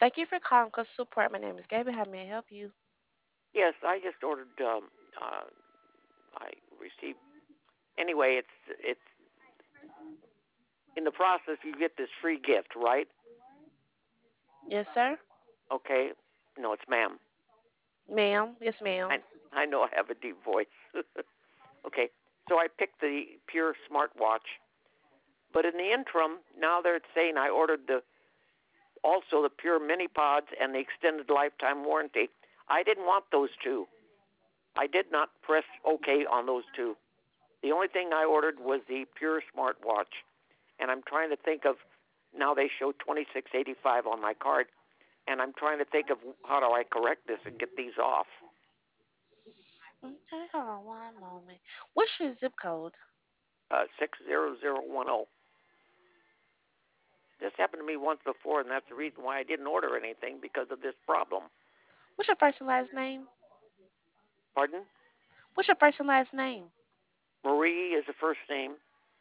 Thank you for calling Customer Support. My name is Gabby. How may I help you? Yes, I just ordered. I received. Anyway, it's in the process. You get this free gift, right? Yes, sir. Okay. No, it's ma'am. Ma'am. Yes, ma'am. I I know I have a deep voice. Okay. So I picked the Pure smartwatch, but in the interim, now they're saying I ordered the also the Pure mini pods and the extended lifetime warranty. I didn't want those two. I did not press OK on those two. The only thing I ordered was the Pure smartwatch, and I'm trying to think of now they show 2685 on my card, and I'm trying to think of how do I correct this and get these off. Okay, hold on one moment. What's your zip code? 60010. This happened to me once before, and that's the reason why I didn't order anything because of this problem. What's your first and last name? Pardon? What's your first and last name? Marie is the first name,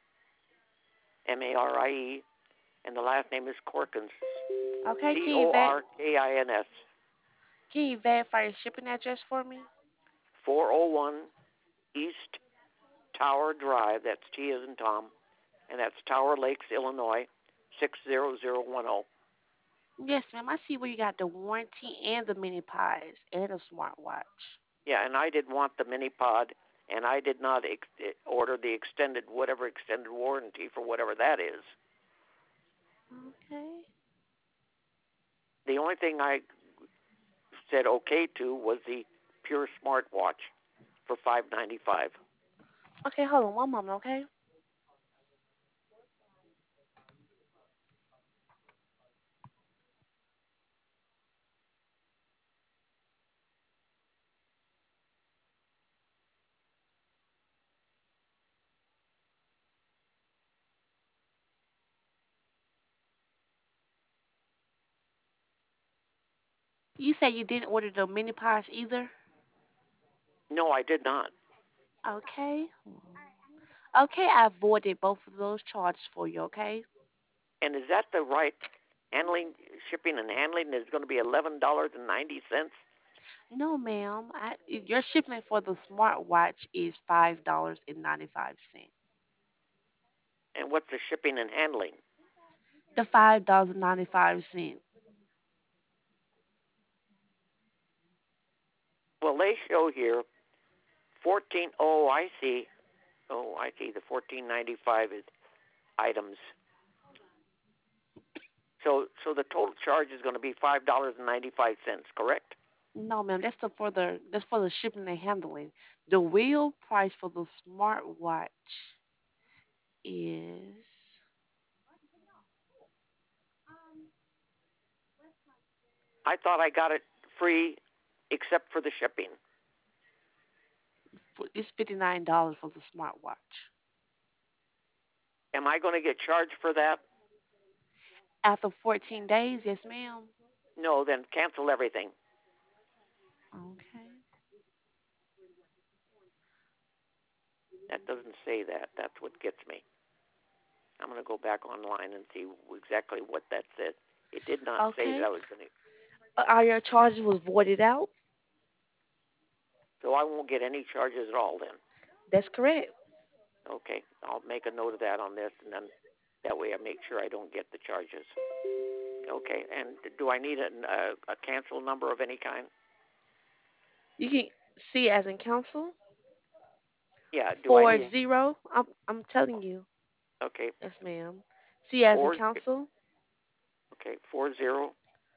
Marie, and the last name is Corkins, Okay, Corkins, can you verify your shipping address for me? 401 East Tower Drive. That's T as in Tom, and that's Tower Lakes, Illinois, 60010. Yes, ma'am. I see where you got the warranty and the mini pies and a smartwatch. Yeah, and I didn't want the mini pod, and I did not order the extended, whatever extended warranty for whatever that is. Okay. The only thing I said okay to was the Pure smartwatch for $5.95. Okay, hold on one moment, okay? You said you didn't order the mini pies either? No, I did not. Okay. Okay, I avoided both of those charges for you, okay? And is that the right handling, shipping and handling is going to be $11.90? No, ma'am. Your shipment for the smartwatch is $5.95. And what's the shipping and handling? The $5.95. Well, they show here 14. Oh, I see. Oh, I see. The 14.95 is items. So the total charge is going to be $5.95. Correct? No, ma'am. That's for the shipping and handling. The real price for the smartwatch is I thought I got it free, except for the shipping. it's $59 for the smartwatch. Am I going to get charged for that? After 14 days, yes, ma'am. No, then cancel everything. Okay. That doesn't say that. That's what gets me. I'm going to go back online and see exactly what that said. It did not say that Okay. I was going to, Are your charges was voided out? so I won't get any charges at all then. That's correct. Okay, I'll make a note of that on this, and then that way I make sure I don't get the charges. Okay, and do I need a cancel number of any kind? You can see as in council Yeah, do I need? 40. I'm telling you. Okay, Yes, ma'am. C as in four. council. Okay, 40.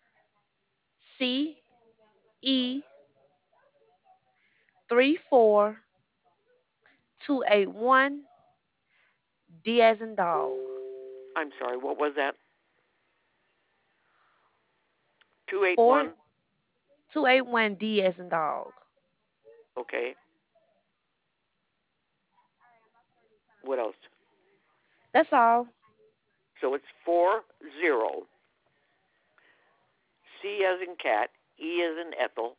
CE 34281 D as in dog. I'm sorry. What was that? 281. 4281 D as in dog. Okay. What else? That's all. So it's 40. C as in cat. E as in Ethel.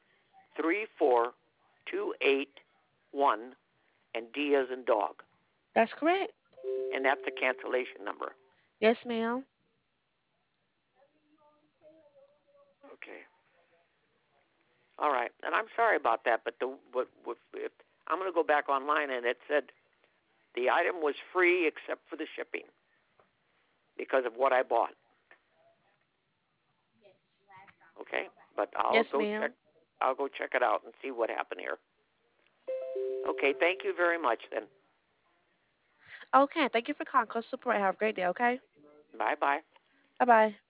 34281, and D as in dog. That's correct. And that's the cancellation number. Yes, ma'am. Okay. All right. And I'm sorry about that, but if I'm going to go back online and it said the item was free except for the shipping because of what I bought. Okay, but Yes, ma'am. I'll go check it out and see what happened here. Okay, thank you very much then. Okay, thank you for calling Customer Support. Have a great day, okay? Bye bye. Bye bye.